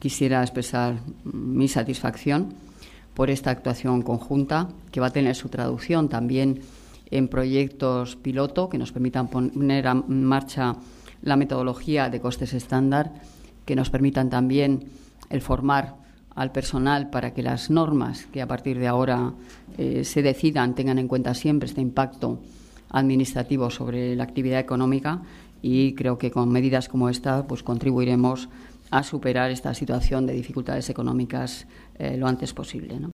quisiera expresar mi satisfacción por esta actuación conjunta, que va a tener su traducción también en proyectos piloto que nos permitan poner en marcha la metodología de costes estándar, que nos permitan también el formar al personal para que las normas que a partir de ahora se decidan tengan en cuenta siempre este impacto administrativo sobre la actividad económica, y creo que con medidas como esta pues contribuiremos a superar esta situación de dificultades económicas lo antes posible, ¿no?